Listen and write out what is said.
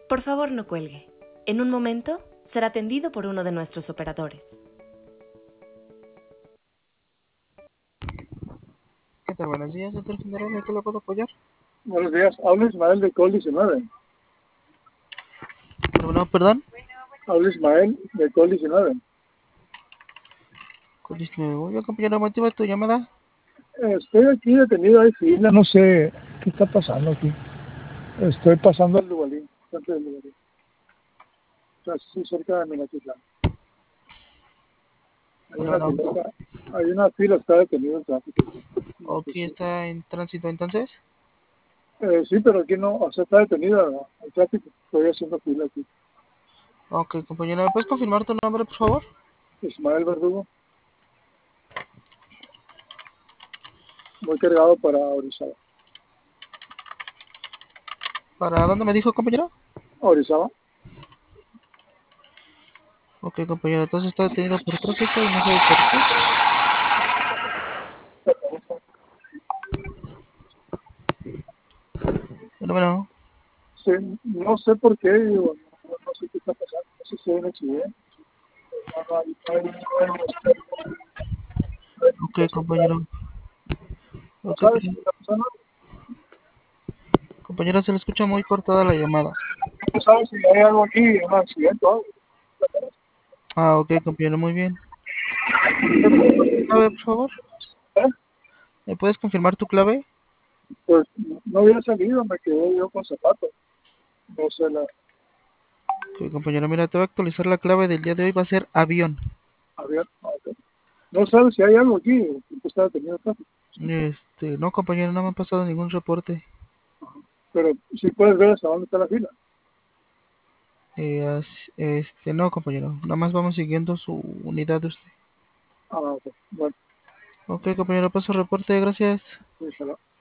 Por favor, no cuelgue. En un momento será atendido por uno de nuestros operadores. ¿Qué tal? Buenos días, doctor general. ¿En qué le puedo apoyar? Buenos días, habla Ismael de Col 19. No, perdón. Habla Ismael de Col 19. Muy bien, compañero. ¿Motiva tu llamada? Estoy aquí detenido, hay fila, no sé qué está pasando aquí. Estoy pasando el Duvalín, frente del Duvalín. Casi cerca de Minatitlán. Bueno, Hay una fila, está detenido el tráfico. No sé aquí si- está en tránsito entonces. Sí, pero aquí no, o sea, está detenido el tráfico. Estoy haciendo fila aquí. Ok, compañero. ¿Me puedes confirmar tu nombre, por favor? Ismael Verdugo, muy cargado para Orizaba. ¿Para dónde me dijo, compañero? Orizaba. Ok, compañero. Entonces está detenido por tráfico y no sé por qué. Bueno. Sí, no sé por qué, digo, no sé qué está pasando. No sé si hay un accidente. Ok, compañero. ¿No Ok, sabes qué está pasando? compañero, se le escucha muy cortada la llamada. ¿No sabes si hay algo aquí, un accidente o algo? Ah, ok, compañero. Muy bien. ¿Clave, por favor? ¿Eh? ¿Me puedes confirmar tu clave? Pues no había salido, me quedé yo con zapatos. No sé, Ok, compañero. Mira, te voy a actualizar la clave del día de hoy. Va a ser avión. ok. No sabes si hay algo aquí, porque estaba teniendo tráfico. No, compañero, no me han pasado ningún reporte. Pero si puedes ver hasta dónde está la fila. No, compañero, nada más vamos siguiendo su unidad de usted. Ok. Bueno, Ok, compañero, paso reporte, gracias. sí,